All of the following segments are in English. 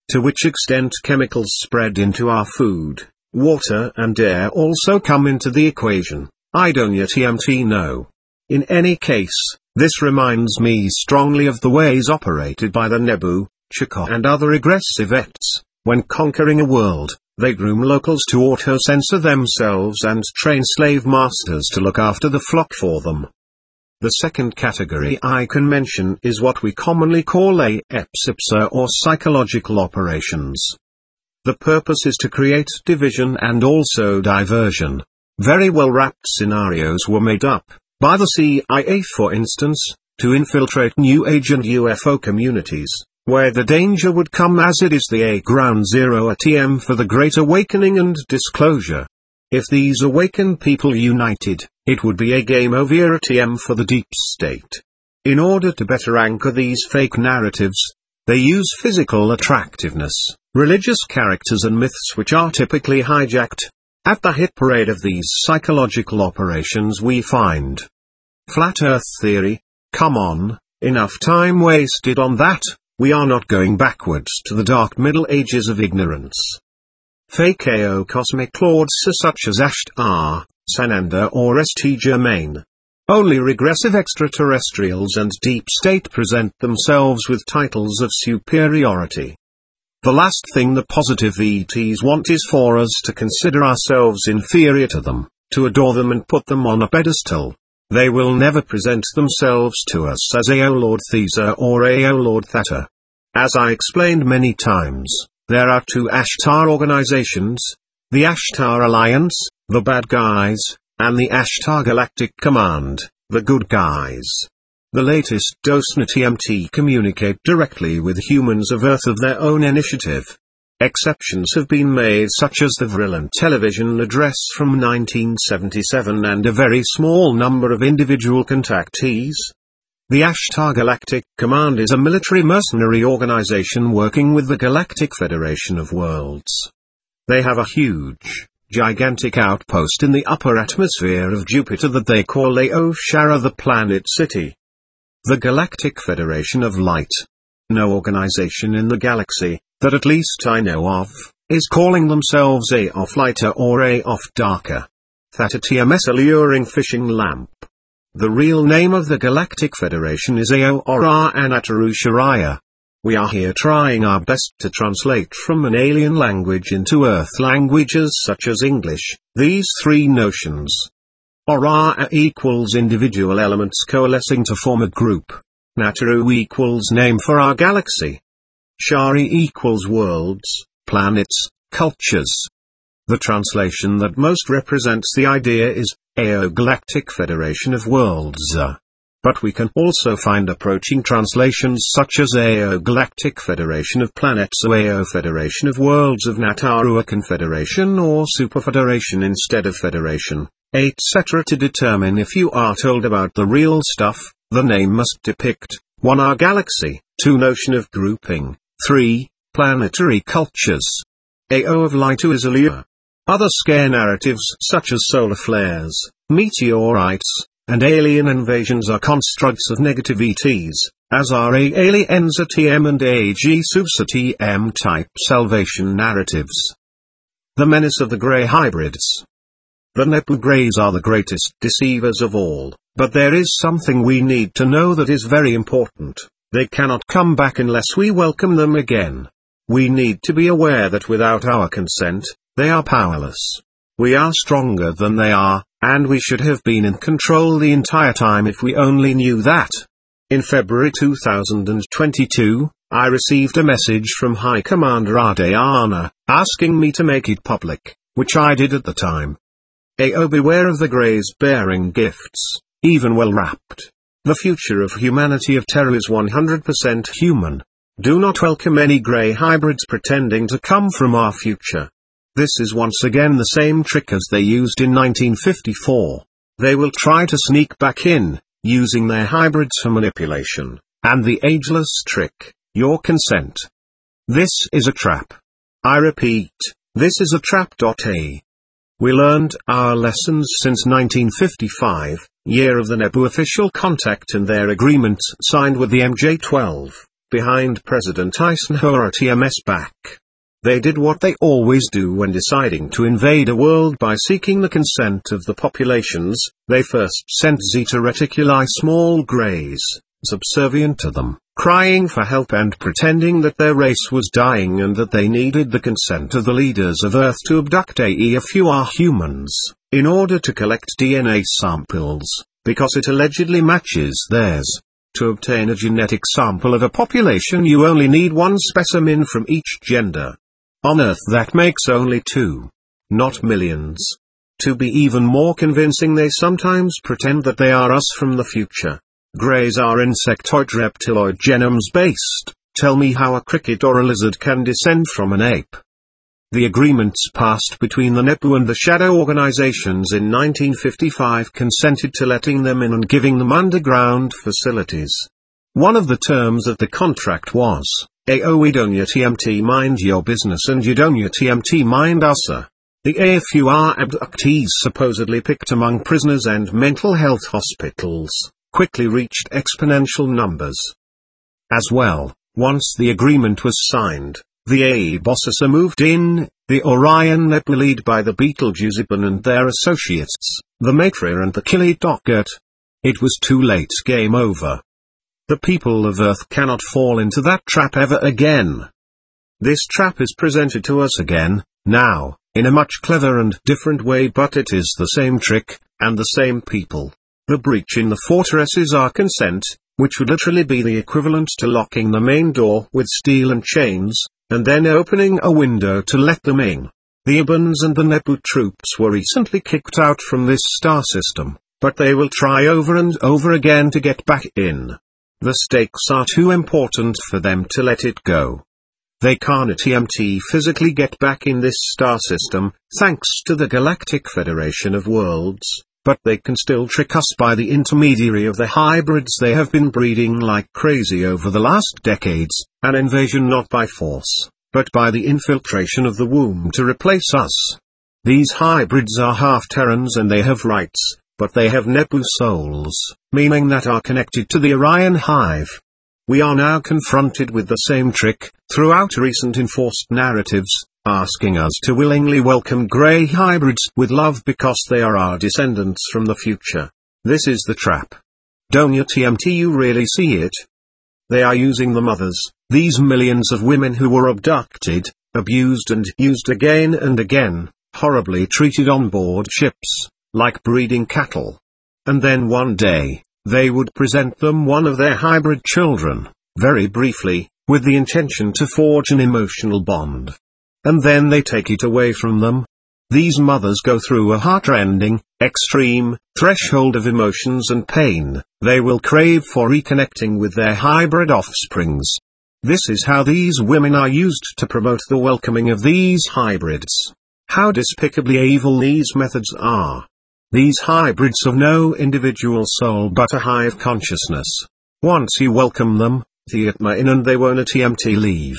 To which extent chemicals spread into our food, water and air also come into the equation, I don't yet know. In any case, this reminds me strongly of the ways operated by the Nebu, Chaka and other aggressive acts. When conquering a world, they groom locals to auto-censor themselves and train slave masters to look after the flock for them. The second category I can mention is what we commonly call ipsa or psychological operations. The purpose is to create division and also diversion. Very well-wrapped scenarios were made up, by the CIA for instance, to infiltrate New Age and UFO communities, where the danger would come as it is the ground zero ATM for the Great Awakening and disclosure. If these awakened people united, it would be a game over ATM for the deep state. In order to better anchor these fake narratives, they use physical attractiveness, religious characters and myths which are typically hijacked. At the hit parade of these psychological operations we find Flat Earth theory. Come on, enough time wasted on that, we are not going backwards to the dark Middle Ages of ignorance. Fake cosmic lords such as Ashtar, Sananda or St. Germain. Only regressive extraterrestrials and deep state present themselves with titles of superiority. The last thing the positive ETs want is for us to consider ourselves inferior to them, to adore them and put them on a pedestal. They will never present themselves to us as O Lord Theta or O Lord Theta. As I explained many times, there are two Ashtar organizations, the Ashtar Alliance, the bad guys, and the Ashtar Galactic Command, the good guys. The latest DOSNA-TMT communicate directly with humans of Earth of their own initiative. Exceptions have been made such as the virulent television address from 1977 and a very small number of individual contactees. The Ashtar Galactic Command is a military mercenary organization working with the Galactic Federation of Worlds. They have a huge, gigantic outpost in the upper atmosphere of Jupiter that they call Shara, the planet city. The Galactic Federation of Light. No organization in the galaxy, that at least I know of, is calling themselves Aof Lighter or Aof Darker. Theta TMS alluring fishing lamp. The real name of the Galactic Federation is Aora Anataru Shariah. We are here trying our best to translate from an alien language into Earth languages such as English, these three notions. Aura equals individual elements coalescing to form a group. Nataru equals name for our galaxy. Shari equals worlds, planets, cultures. The translation that most represents the idea is AO Galactic Federation of Worlds. But we can also find approaching translations such as AO Galactic Federation of Planets or AO Federation of Worlds of Natarua Confederation or Super Federation instead of Federation, etc. To determine if you are told about the real stuff, the name must depict 1. Our galaxy, 2. Notion of grouping, 3. Planetary cultures. AO of Light is allure. Other scare narratives such as solar flares, meteorites, and alien invasions are constructs of negative ETs, as are aliens ATM and AG Subs ATM type salvation narratives. The menace of the grey hybrids. The Nebu Greys are the greatest deceivers of all, but there is something we need to know that is very important. They cannot come back unless we welcome them again. We need to be aware that without our consent, they are powerless. We are stronger than they are, and we should have been in control the entire time if we only knew that. In February 2022, I received a message from High Commander Adayana, asking me to make it public, which I did at the time. AO beware of the Greys bearing gifts, even well wrapped. The future of humanity of terror is 100% human. Do not welcome any grey hybrids pretending to come from our future. This is once again the same trick as they used in 1954. They will try to sneak back in, using their hybrids for manipulation, and the ageless trick, your consent. This is a trap. I repeat, this is a trap. We learned our lessons since 1955, year of the Nebu official contact and their agreement signed with the MJ-12. behind President Eisenhower at TMS back. They did what they always do when deciding to invade a world by seeking the consent of the populations. They first sent Zeta Reticuli small greys, subservient to them, crying for help and pretending that their race was dying and that they needed the consent of the leaders of Earth to abduct a few humans, in order to collect DNA samples, because it allegedly matches theirs. To obtain a genetic sample of a population you only need one specimen from each gender. On Earth that makes only 2. Not millions. To be even more convincing, they sometimes pretend that they are us from the future. Greys are insectoid reptiloid genomes based. Tell me how a cricket or a lizard can descend from an ape. The agreements passed between the NEPU and the shadow organizations in 1955 consented to letting them in and giving them underground facilities. One of the terms of the contract was, we don't TMT mind your business and you don't TMT mind us. The AFUR abductees, supposedly picked among prisoners and mental health hospitals, quickly reached exponential numbers. As well, once the agreement was signed, the AA bosses moved in, the Orion NEPU led by the Betelgeuse and their associates, the Matra and the Killidocket. It was too late, game over. The people of Earth cannot fall into that trap ever again. This trap is presented to us again, now, in a much clever and different way, but it is the same trick, and the same people. The breach in the fortress is our consent, which would literally be the equivalent to locking the main door with steel and chains, and then opening a window to let them in. The Ibans and the NEPU troops were recently kicked out from this star system, but they will try over and over again to get back in. The stakes are too important for them to let it go. They can't TMT physically get back in this star system, thanks to the Galactic Federation of Worlds, but they can still trick us by the intermediary of the hybrids they have been breeding like crazy over the last decades, an invasion not by force, but by the infiltration of the womb to replace us. These hybrids are half Terrans and they have rights, but they have NEPU souls, meaning that are connected to the Orion hive. We are now confronted with the same trick, throughout recent enforced narratives, asking us to willingly welcome grey hybrids with love because they are our descendants from the future. This is the trap. Don't you TMT you really see it? They are using the mothers, these millions of women who were abducted, abused and used again and again, horribly treated on board ships, like breeding cattle. And then one day, they would present them one of their hybrid children, very briefly, with the intention to forge an emotional bond. And then they take it away from them. These mothers go through a heart-rending, extreme, threshold of emotions and pain. They will crave for reconnecting with their hybrid offsprings. This is how these women are used to promote the welcoming of these hybrids. How despicably evil these methods are. These hybrids have no individual soul but a hive consciousness. Once you welcome them, in and they won't TMT leave.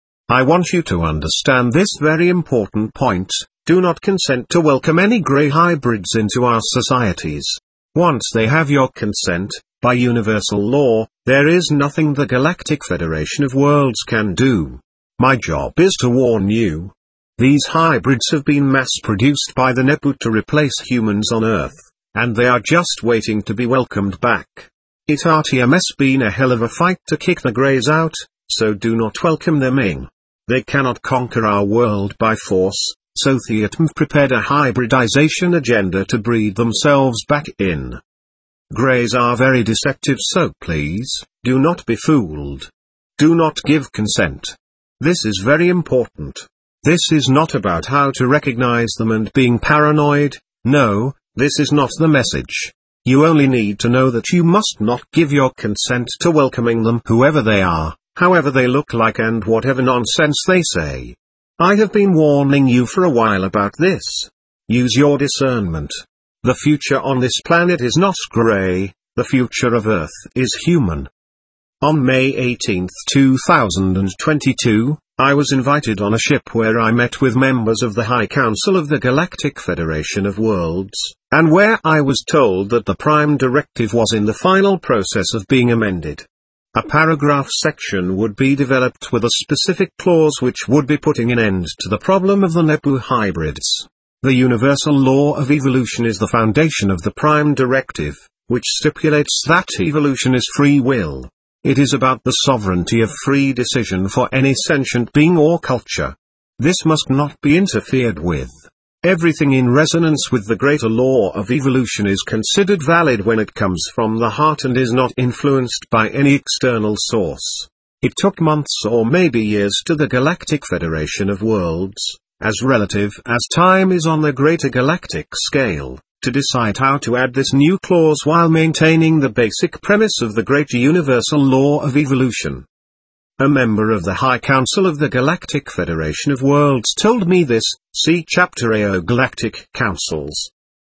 I want you to understand this very important point. Do not consent to welcome any grey hybrids into our societies. Once they have your consent, by universal law, there is nothing the Galactic Federation of Worlds can do. My job is to warn you. These hybrids have been mass-produced by the NEPU to replace humans on Earth, and they are just waiting to be welcomed back. It RTMS been a hell of a fight to kick the greys out, so do not welcome them in. They cannot conquer our world by force, so Theatm prepared a hybridization agenda to breed themselves back in. Greys are very deceptive, so please, do not be fooled. Do not give consent. This is very important. This is not about how to recognize them and being paranoid. No, this is not the message. You only need to know that you must not give your consent to welcoming them, whoever they are, however they look like and whatever nonsense they say. I have been warning you for a while about this. Use your discernment. The future on this planet is not grey, the future of Earth is human. On May 18, 2022, I was invited on a ship where I met with members of the High Council of the Galactic Federation of Worlds, and where I was told that the Prime Directive was in the final process of being amended. A paragraph section would be developed with a specific clause which would be putting an end to the problem of the Nebu hybrids. The universal law of evolution is the foundation of the prime directive, which stipulates that evolution is free will. It is about the sovereignty of free decision for any sentient being or culture. This must not be interfered with. Everything in resonance with the greater law of evolution is considered valid when it comes from the heart and is not influenced by any external source. It took months or maybe years to the Galactic Federation of Worlds, as relative as time is on the greater galactic scale, to decide how to add this new clause while maintaining the basic premise of the greater universal law of evolution. A member of the High Council of the Galactic Federation of Worlds told me this, see Chapter AO Galactic Councils.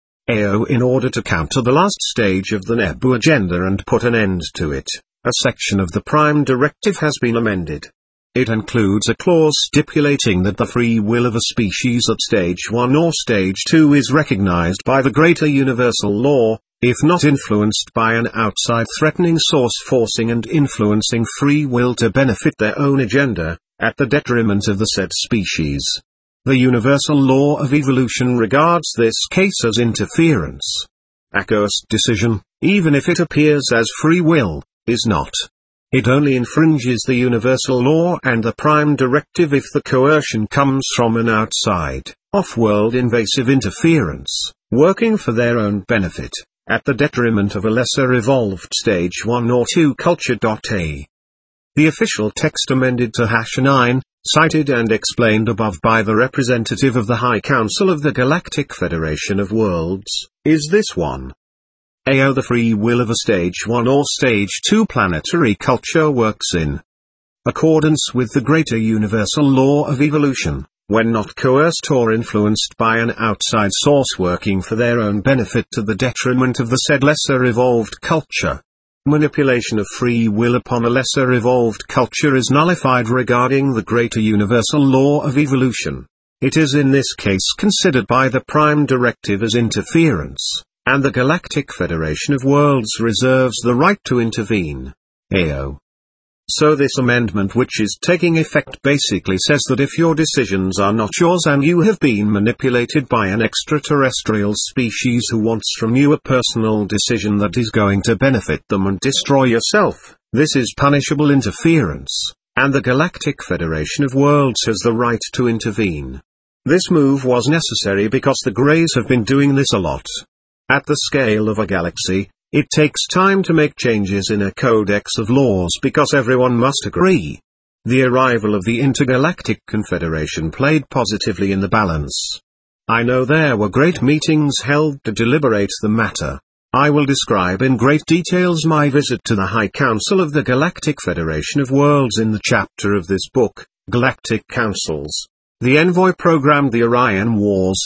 AO. In order to counter the last stage of the Nebu agenda and put an end to it, a section of the Prime Directive has been amended. It includes a clause stipulating that the free will of a species at Stage 1 or Stage 2 is recognized by the greater universal law, if not influenced by an outside threatening source forcing and influencing free will to benefit their own agenda, at the detriment of the said species. The universal law of evolution regards this case as interference. A coerced decision, even if it appears as free will, is not. It only infringes the universal law and the prime directive if the coercion comes from an outside, off-world invasive interference, working for their own benefit, at the detriment of a lesser evolved Stage 1 or 2 culture. A. The official text amended to #9, cited and explained above by the representative of the High Council of the Galactic Federation of Worlds, is this one. AO. The free will of a Stage 1 or Stage 2 planetary culture works in accordance with the greater universal law of evolution, when not coerced or influenced by an outside source working for their own benefit to the detriment of the said lesser evolved culture. Manipulation of free will upon a lesser evolved culture is nullified regarding the greater universal law of evolution. It is in this case considered by the Prime Directive as interference, and the Galactic Federation of Worlds reserves the right to intervene. AO. So this amendment, which is taking effect, basically says that if your decisions are not yours and you have been manipulated by an extraterrestrial species who wants from you a personal decision that is going to benefit them and destroy yourself, this is punishable interference, and the Galactic Federation of Worlds has the right to intervene. This move was necessary because the Greys have been doing this a lot. At the scale of a galaxy, it takes time to make changes in a codex of laws because everyone must agree. The arrival of the Intergalactic Confederation played positively in the balance. I know there were great meetings held to deliberate the matter. I will describe in great details my visit to the High Council of the Galactic Federation of Worlds in the chapter of this book, Galactic Councils. The envoy programmed the Orion Wars.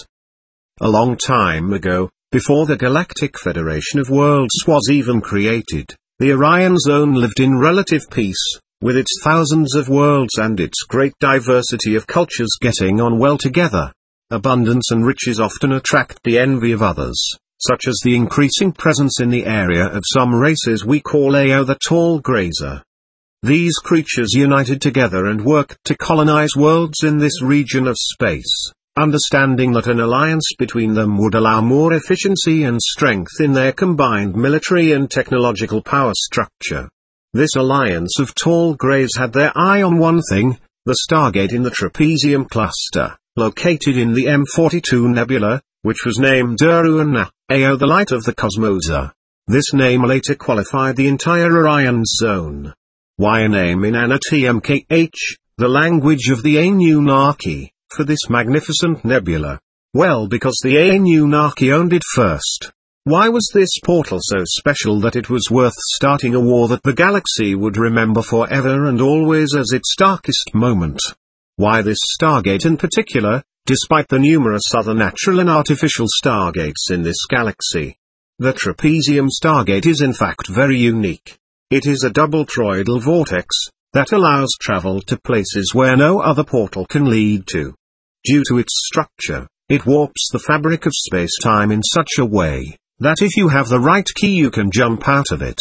A long time ago, before the Galactic Federation of Worlds was even created, the Orion Zone lived in relative peace, with its thousands of worlds and its great diversity of cultures getting on well together. Abundance and riches often attract the envy of others, such as the increasing presence in the area of some races we call AO the Tall Grazer. These creatures united together and worked to colonize worlds in this region of space, understanding that an alliance between them would allow more efficiency and strength in their combined military and technological power structure. This alliance of tall greys had their eye on one thing, the Stargate in the Trapezium cluster, located in the M42 Nebula, which was named Uruana, AO the Light of the Cosmosa. This name later qualified the entire Orion Zone. Why a name in ANATMKH, the language of the Anunnaki, for this magnificent nebula? Well, because the Anunnaki owned it first. Why was this portal so special that it was worth starting a war that the galaxy would remember forever and always as its darkest moment? Why this Stargate in particular, despite the numerous other natural and artificial Stargates in this galaxy? The Trapezium Stargate is in fact very unique. It is a double toroidal vortex that allows travel to places where no other portal can lead to. Due to its structure, it warps the fabric of space-time in such a way that if you have the right key you can jump out of it.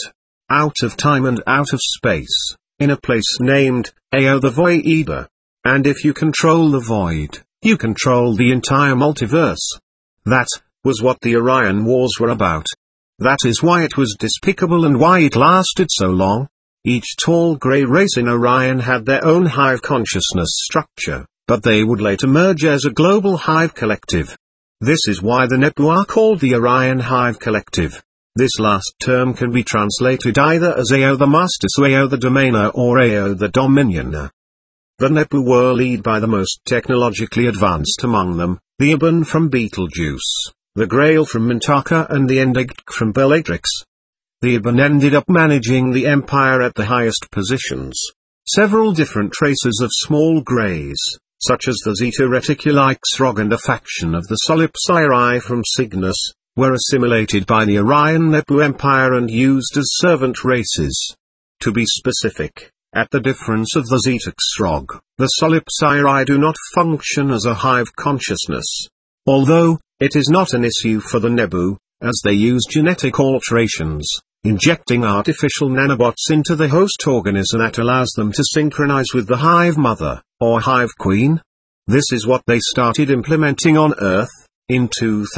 out of time and out of space, in a place named Ao the Void. And if you control the void, you control the entire multiverse. That was what the Orion Wars were about. That is why it was despicable and why it lasted so long. Each tall grey race in Orion had their own hive consciousness structure, but they would later merge as a global hive collective. This is why the Nebu are called the Orion Hive Collective. This last term can be translated either as Ao the Master, Ao the Domainer, or Ao the Dominioner. The Nebu were led by the most technologically advanced among them, the Ibn from Betelgeuse, the Grail from Mintaka, and the Endigd from Bellatrix. The Ibn ended up managing the empire at the highest positions. Several different traces of small greys, such as the Zeta Reticuli Xrog and a faction of the Solipsiri from Cygnus, were assimilated by the Orion Nebu Empire and used as servant races. To be specific, at the difference of the Zeta Xrog, the Solipsiri do not function as a hive consciousness. Although, it is not an issue for the Nebu, as they use genetic alterations, injecting artificial nanobots into the host organism that allows them to synchronize with the hive mother, or hive queen. This is what they started implementing on Earth, in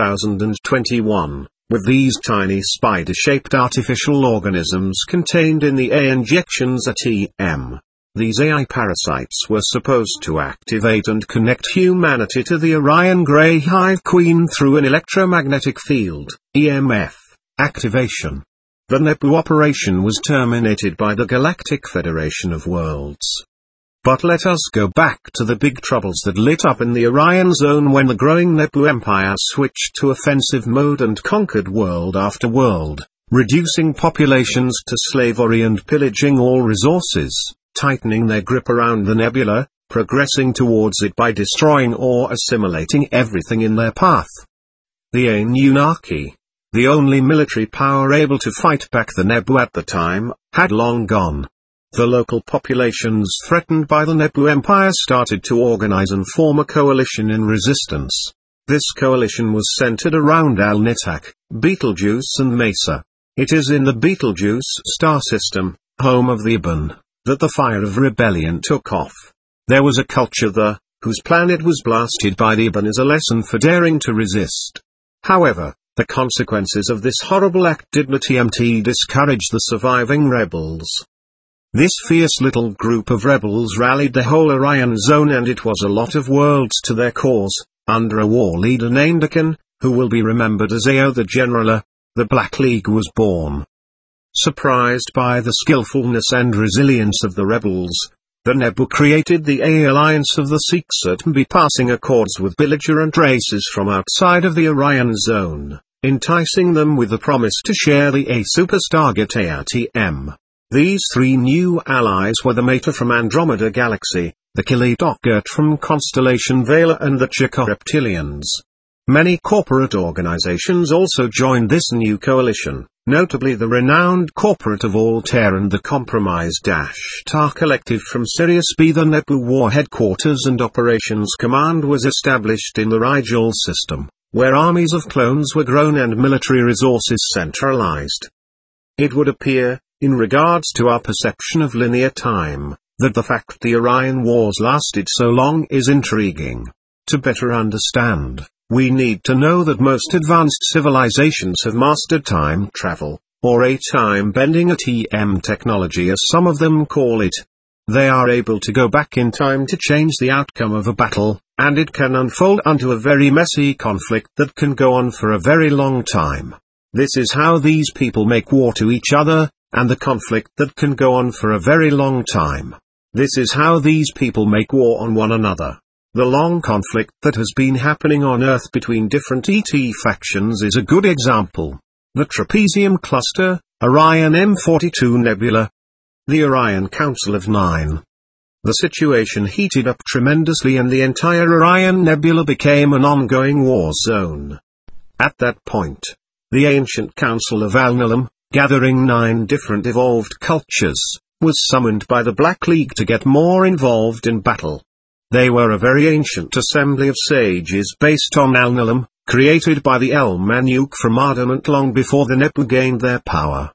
2021, with these tiny spider-shaped artificial organisms contained in the A injections at EM. These AI parasites were supposed to activate and connect humanity to the Orion Grey Hive Queen through an electromagnetic field, EMF, activation. The Nebu operation was terminated by the Galactic Federation of Worlds. But let us go back to the big troubles that lit up in the Orion Zone when the growing Nebu Empire switched to offensive mode and conquered world after world, reducing populations to slavery and pillaging all resources, tightening their grip around the nebula, progressing towards it by destroying or assimilating everything in their path. The Anunnaki, the only military power able to fight back the Nebu at the time, had long gone. The local populations threatened by the Nebu Empire started to organize and form a coalition in resistance. This coalition was centered around Alnitak, Betelgeuse and Mesa. It is in the Betelgeuse star system, home of the Ibn, that the fire of rebellion took off. There was a culture there, whose planet was blasted by the Ibn as a lesson for daring to resist. However, the consequences of this horrible act did not discourage the surviving rebels. This fierce little group of rebels rallied the whole Orion Zone, and it was a lot of worlds to their cause, under a war leader named Akan, who will be remembered as Ao the Generaler. The Black League was born. Surprised by the skillfulness and resilience of the rebels, the Nebu created the A Alliance of the Seksut, passing accords with belligerent races from outside of the Orion Zone, enticing them with the promise to share the A superstargate ATM. These three new allies were the Mater from Andromeda Galaxy, the Kiladogert from Constellation Vela, and the Chika Reptilians. Many corporate organizations also joined this new coalition, notably the renowned corporate of Altair and the Compromise-Tar Collective from Sirius B. The Nebu War Headquarters and Operations Command was established in the Rigel system, where armies of clones were grown and military resources centralized. It would appear, in regards to our perception of linear time, that the fact the Orion Wars lasted so long is intriguing. To better understand, we need to know that most advanced civilizations have mastered time travel, or a time-bending ATM technology as some of them call it. They are able to go back in time to change the outcome of a battle, and it can unfold into a very messy conflict that can go on for a very long time. This is how these people make war to each other, and the conflict that can go on for a very long time. This is how these people make war on one another. The long conflict that has been happening on Earth between different ET factions is a good example. The Trapezium Cluster, Orion M42 Nebula. The Orion Council of Nine. The situation heated up tremendously and the entire Orion Nebula became an ongoing war zone. At that point, the ancient Council of Alnilam, gathering 9 different evolved cultures, was summoned by the Black League to get more involved in battle. They were a very ancient assembly of sages based on Alnilam, created by the El Manuk from Ardamant long before the Nebu gained their power.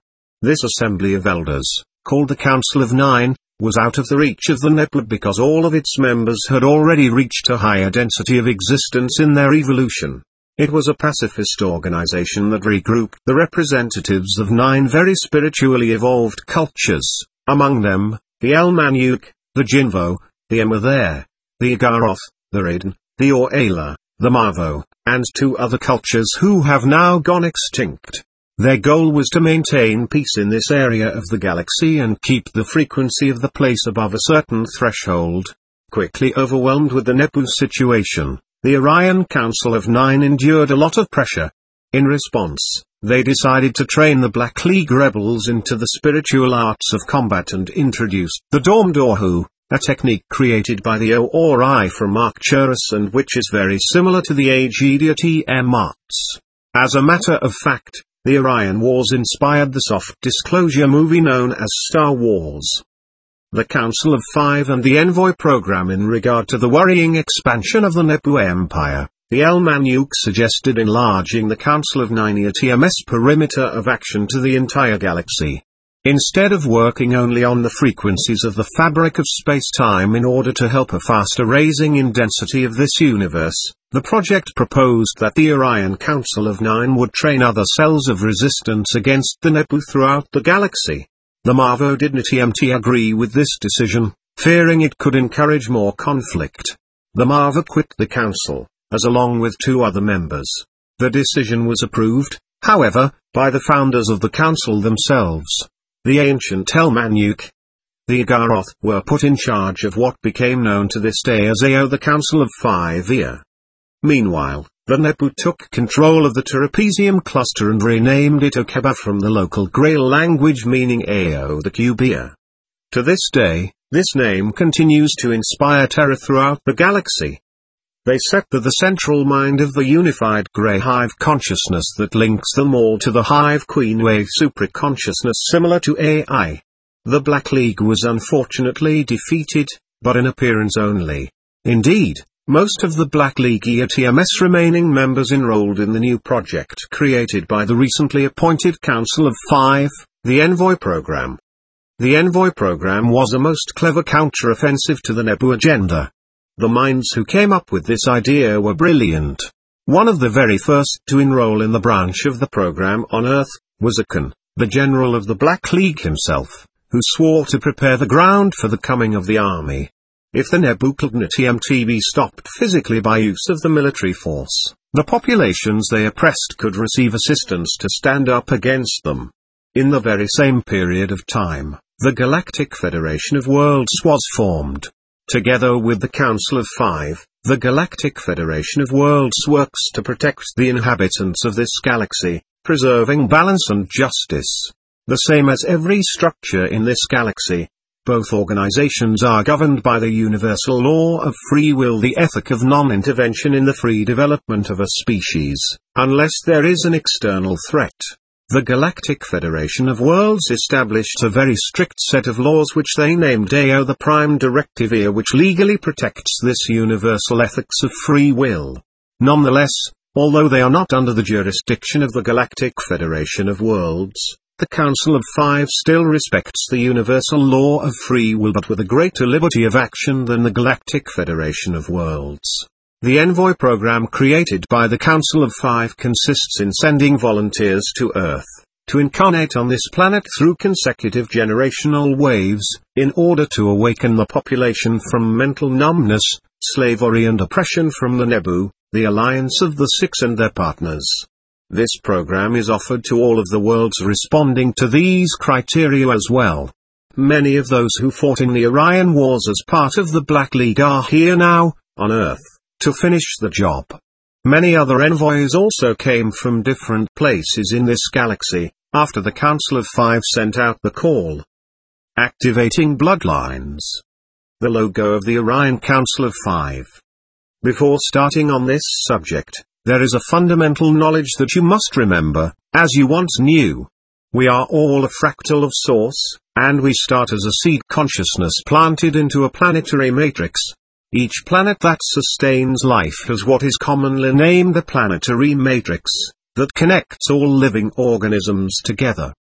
This assembly of elders, called the Council of Nine, was out of the reach of the Nebu because all of its members had already reached a higher density of existence in their evolution. It was a pacifist organization that regrouped the representatives of 9 very spiritually evolved cultures, among them, the El-Manyuk, the Jinvo, the Emether, the Igaroth, the Raiden, the Orala, the Mavo, and 2 other cultures who have now gone extinct. Their goal was to maintain peace in this area of the galaxy and keep the frequency of the place above a certain threshold. Quickly overwhelmed with the Nebu situation, the Orion Council of 9 endured a lot of pressure. In response, they decided to train the Black League rebels into the spiritual arts of combat and introduced the Dormdorhu, a technique created by the Ori from Arcturus and which is very similar to the Aegida TM arts. As a matter of fact, the Orion Wars inspired the soft disclosure movie known as Star Wars. The Council of 5 and the Envoy program. In regard to the worrying expansion of the Nebu Empire, the El-Manyuk suggested enlarging the Council of 9 TMS perimeter of action to the entire galaxy. Instead of working only on the frequencies of the fabric of space-time in order to help a faster raising in density of this universe, the project proposed that the Orion Council of 9 would train other cells of resistance against the Nebu throughout the galaxy. The Mavo did not agree with this decision, fearing it could encourage more conflict. The Mavo quit the council, as along with 2 other members. The decision was approved, however, by the founders of the council themselves. The ancient El-Manyuk, the Igaroth, were put in charge of what became known to this day as AO, the Council of 5 Ear. Meanwhile, the Nebu took control of the Trapezium cluster and renamed it Okeba from the local Grail language meaning AO, the Cubia. To this day, this name continues to inspire terror throughout the galaxy. They set the central mind of the unified Grey Hive consciousness that links them all to the Hive Queen Wave supraconsciousness similar to AI. The Black League was unfortunately defeated, but in appearance only. Indeed, most of the Black League TMS remaining members enrolled in the new project created by the recently appointed Council of 5, the Envoy program. The Envoy program was a most clever counter-offensive to the Nebu agenda. The minds who came up with this idea were brilliant. One of the very first to enroll in the branch of the program on Earth was Akan, the general of the Black League himself, who swore to prepare the ground for the coming of the army. If the Nebu could not be stopped physically by use of the military force, the populations they oppressed could receive assistance to stand up against them. In the very same period of time, the Galactic Federation of Worlds was formed. Together with the Council of 5, the Galactic Federation of Worlds works to protect the inhabitants of this galaxy, preserving balance and justice. The same as every structure in this galaxy, both organizations are governed by the universal law of free will, the ethic of non-intervention in the free development of a species, unless there is an external threat. The Galactic Federation of Worlds established a very strict set of laws which they named AO, the Prime Directive Ear, which legally protects this universal ethics of free will. Nonetheless, although they are not under the jurisdiction of the Galactic Federation of Worlds, the Council of 5 still respects the universal law of free will, but with a greater liberty of action than the Galactic Federation of Worlds. The Envoy program created by the Council of 5 consists in sending volunteers to Earth, to incarnate on this planet through consecutive generational waves, in order to awaken the population from mental numbness, slavery and oppression from the Nebu, the alliance of the Six and their partners. This program is offered to all of the worlds responding to these criteria as well. Many of those who fought in the Orion Wars as part of the Black League are here now, on Earth, to finish the job. Many other envoys also came from different places in this galaxy, after the Council of 5 sent out the call. Activating bloodlines. The logo of the Orion Council of 5. Before starting on this subject, there is a fundamental knowledge that you must remember, as you once knew. We are all a fractal of Source, and we start as a seed consciousness planted into a planetary matrix. Each planet that sustains life has what is commonly named a planetary matrix, that connects all living organisms together.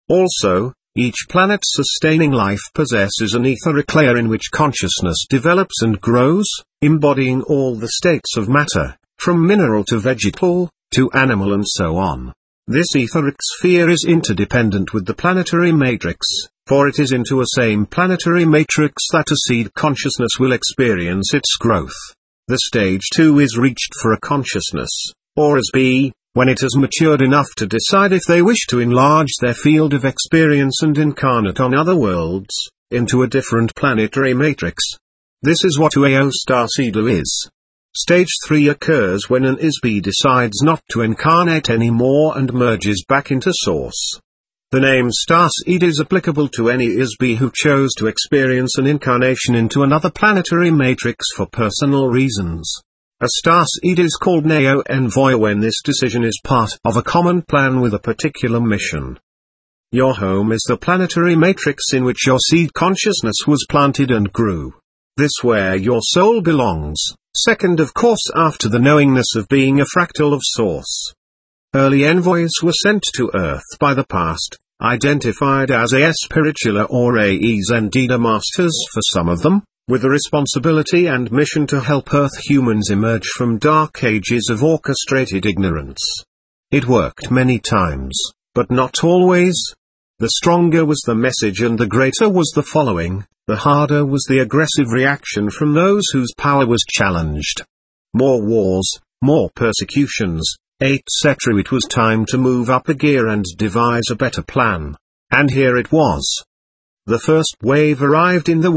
Also, each planet sustaining life possesses an etheric layer in which consciousness develops and grows, embodying all the states of matter, from mineral to vegetal, to animal and so on. This etheric sphere is interdependent with the planetary matrix, for it is into a same planetary matrix that a seed consciousness will experience its growth. The stage 2 is reached for a consciousness, or as B, when it has matured enough to decide if they wish to enlarge their field of experience and incarnate on other worlds, into a different planetary matrix. This is what UAO Starseeder is. Stage 3 occurs when an ISB decides not to incarnate anymore and merges back into Source. The name Starseed is applicable to any ISB who chose to experience an incarnation into another planetary matrix for personal reasons. A Starseed is called Neo Envoy when this decision is part of a common plan with a particular mission. Your home is the planetary matrix in which your seed consciousness was planted and grew. This where your soul belongs, second of course after the knowingness of being a fractal of Source. Early envoys were sent to Earth by the past, identified as AS Spiritual or AEs and Dida Masters for some of them, with the responsibility and mission to help Earth humans emerge from dark ages of orchestrated ignorance. It worked many times, but not always. The stronger was the message and the greater was the following, the harder was the aggressive reaction from those whose power was challenged. More wars, more persecutions, etc. It was time to move up a gear and devise a better plan. And here it was. The first wave arrived in the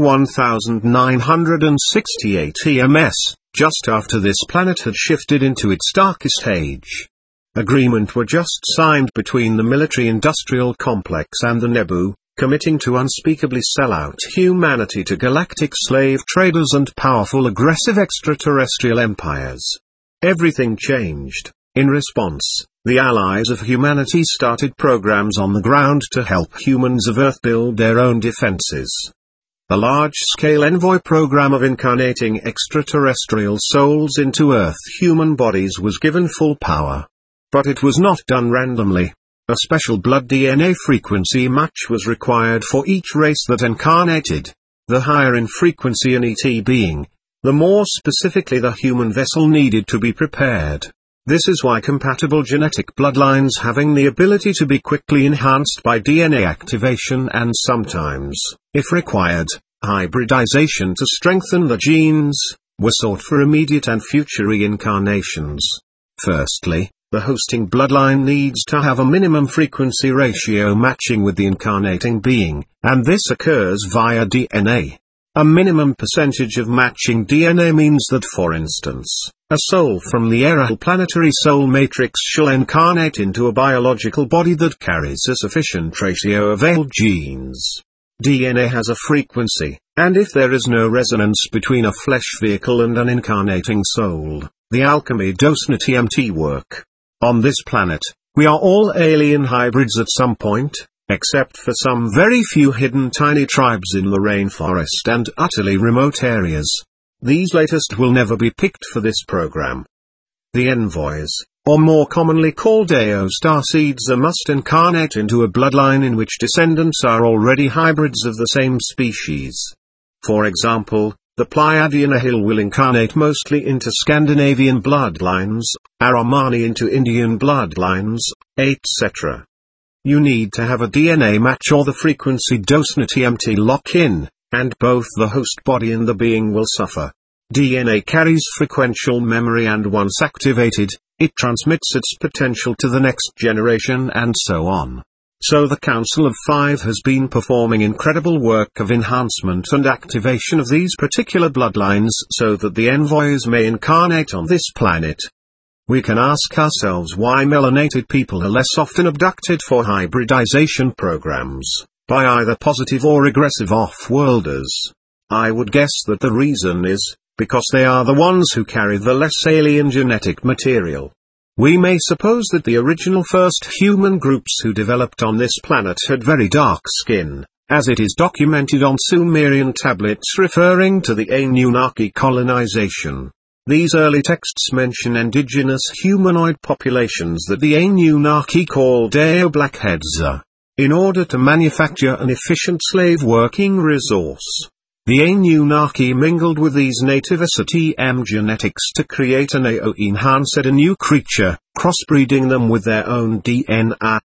1968 EMS, just after this planet had shifted into its darkest age. Agreement were just signed between the military-industrial complex and the Nebu, committing to unspeakably sell out humanity to galactic slave traders and powerful aggressive extraterrestrial empires. Everything changed. In response, the allies of humanity started programs on the ground to help humans of Earth build their own defenses. The large-scale envoy program of incarnating extraterrestrial souls into Earth human bodies was given full power. But it was not done randomly. A special blood DNA frequency match was required for each race that incarnated. The higher in frequency an ET being, the more specifically the human vessel needed to be prepared. This is why compatible genetic bloodlines having the ability to be quickly enhanced by DNA activation and sometimes, if required, hybridization to strengthen the genes, were sought for immediate and future reincarnations. Firstly, the hosting bloodline needs to have a minimum frequency ratio matching with the incarnating being, and this occurs via DNA. A minimum percentage of matching DNA means that, for instance, a soul from the Errol planetary soul matrix shall incarnate into a biological body that carries a sufficient ratio of AL genes. DNA has a frequency, and if there is no resonance between a flesh vehicle and an incarnating soul, the alchemy does not TMT work. On this planet, we are all alien hybrids at some point, except for some very few hidden tiny tribes in the rainforest and utterly remote areas. These latest will never be picked for this program. The envoys, or more commonly called AO starseeds, must incarnate into a bloodline in which descendants are already hybrids of the same species. For example, the Pleiadian Ahil will incarnate mostly into Scandinavian bloodlines, Aramani into Indian bloodlines, etc. You need to have a DNA match or the frequency does not TMT lock-in, and both the host body and the being will suffer. DNA carries frequential memory and once activated, it transmits its potential to the next generation and so on. So the Council of Five has been performing incredible work of enhancement and activation of these particular bloodlines so that the envoys may incarnate on this planet. We can ask ourselves why melanated people are less often abducted for hybridization programs, by either positive or aggressive off-worlders. I would guess that the reason is, because they are the ones who carry the less alien genetic material. We may suppose that the original first human groups who developed on this planet had very dark skin, as it is documented on Sumerian tablets referring to the Anunnaki colonization. These early texts mention indigenous humanoid populations that the Anunnaki called Ao Blackheads. in order to manufacture an efficient slave working resource. The Anunnaki mingled with these native STM genetics to create an AO-enhanced a new creature, crossbreeding them with their own DNA.